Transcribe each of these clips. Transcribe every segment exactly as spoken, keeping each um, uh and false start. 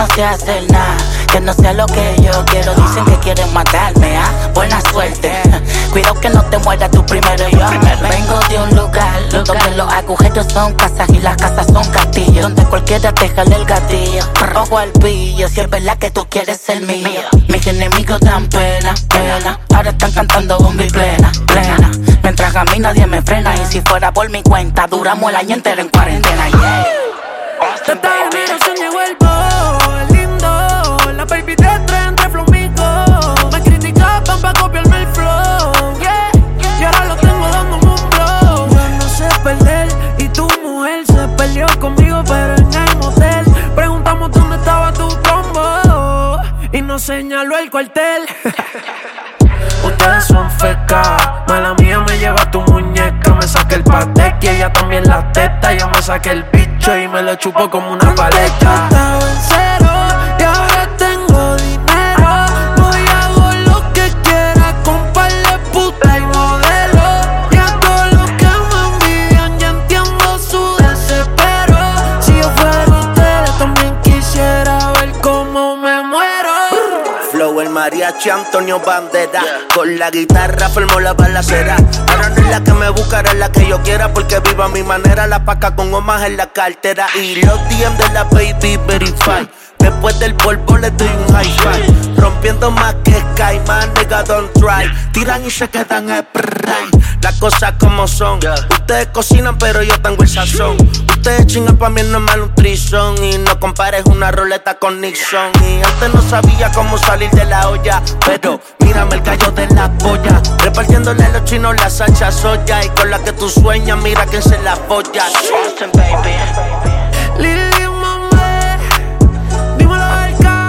no sé hacer nada, que no sea lo que yo quiero. Dicen que quieren matarme, ah, buena suerte. Cuidado que no te mueras tú primero, yo. Vengo de un lugar donde los agujeros son casas y las casas son castillos, donde cualquiera te jale el gatillo. Ojo al pillo, si es verdad que tú quieres ser mío. Mis enemigos dan pena, pena. Ahora están cantando bomba y plena, plena. Mientras a mí nadie me frena, y si fuera por mi cuenta duramos el año entero en cuarentena, yeah. Tanta generación llegó el boy, lindo. La baby de tres entre flomico. Me criticaban pa' copiarme el flow, yeah. Y ahora lo tengo dándome un blow. Yo no sé perder y tu mujer se peleó conmigo, pero en el motel. Preguntamos dónde estaba tu combo y nos señaló el cuartel. Ustedes son fecas, mala mía me lleva tu muñeca. Me saqué el patek y ella también la teta. Yo me saqué el bicho y me lo chupo como una paleta. Estaba en cero y ahora tengo dinero. Voy a hago lo que quiera con par de puta y modelo. Y a todos los que me envidian ya entiendo su desespero. Si yo fuera ustedes también quisiera ver cómo me muero. Flow el mariachi Antonio Bandera, yeah. Con la guitarra formó la balacera. Ahora no es la que me busca, es la que yo quiera, porque vivo a mi manera. La paca con gomas en la cartera y los D M de la baby verify. Después del polvo le doy un high five. Rompiendo más que Sky, man, nigga, don't try. Tiran y se quedan en prime. Las cosas como son, yeah. Ustedes cocinan pero yo tengo el sazón. Ustedes chingan pa' mí no es mal un trison. Y no compares una roleta con Nixon. Y antes no sabía cómo salir de la olla, pero mírame el gallo de la polla. Repartiéndole a los chinos la salsa soya. Y con la que tú sueñas, mira quién se la folla. Austin, baby. Lili, mamá, dímelo acá.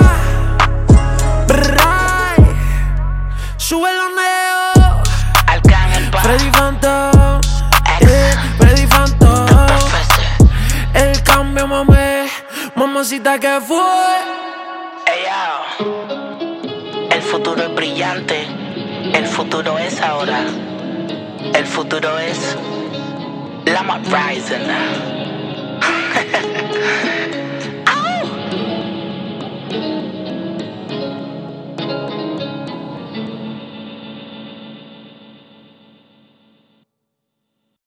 Bray, sube los neos. Freddy Phantom, eh, Freddy Phantom. El cambio, mamé, mamacita que fue. Ey, yo. El futuro es brillante. El futuro es ahora. El futuro es Lama Rising.